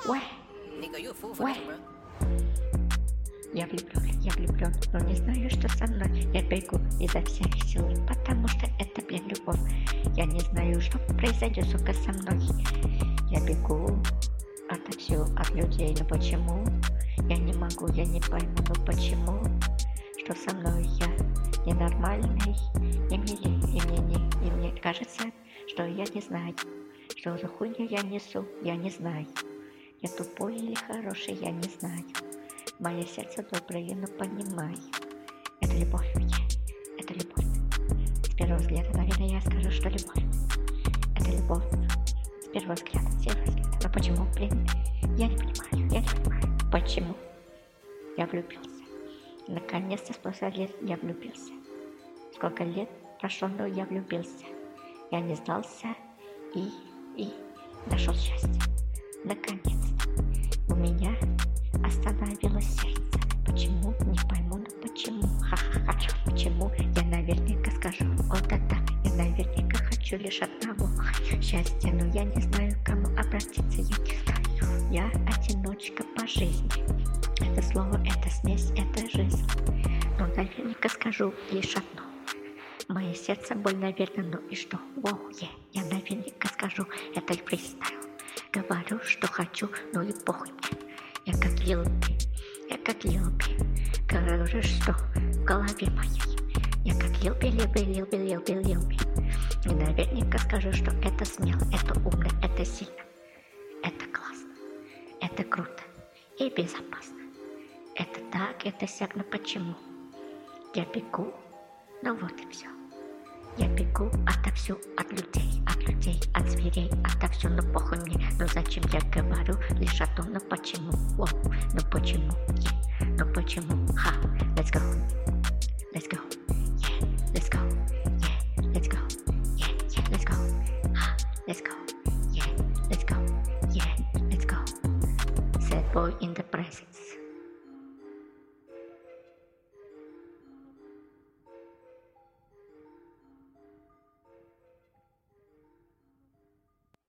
Уэ, 你个岳父 уэ. 什么？ Я влюблен, но не знаю, что со мной. Я бегу изо всех сил, потому что это, блин, любовь. Я не знаю, что произойдет, сука, со мной. Я бегу отовсюду от людей, но почему? Я не могу, я не пойму, но почему? Что со мной я ненормальный, и мне кажется, что я не знаю, что за хуйню я несу, я не знаю. Я тупой или хороший, я не знаю. Мое сердце доброе, но понимаю. Это любовь, это любовь. С первого взгляда, наверное, я скажу, что любовь. Это любовь. С первого взгляда. Но почему, блин? Я не понимаю. Почему? Я влюбился. Наконец-то спустя лет я влюбился. Сколько лет прошло, но я влюбился. Я не сдался и нашел счастье. Наконец-то. У меня остановилось сердце. Почему? Не пойму, но почему? Ха-ха-ха. Почему? Я наверняка скажу. Вот это. Я наверняка хочу лишь одного счастья, но я не знаю, к кому обратиться. Я не знаю. Я одиночка по жизни. Это слово, это смесь, это жизнь. Но наверняка скажу лишь одно. Мое сердце боль, наверное, ну и что? Воу, я наверняка скажу, это фристайл. Говорю, что хочу, ну и похуй мне. Я как Лилби. Говорю, что в голове моей. Я как Лилби. И наверняка скажу, что это смело, это умно, это сильно. Это классно, это круто и безопасно. Это так, это сяк, но почему? Я бегу, ну вот и все. Я бегу отовсюду, от людей, от зверей, отовсюду, ну похуй мне. Ну зачем я говорю лишь о том, ну почему? Воу, ну почему? Ну почему? Ха, let's go, let's go, let's go, let's go, let's go, ха, let's go, let's go, let's go. Sad boy in the presence.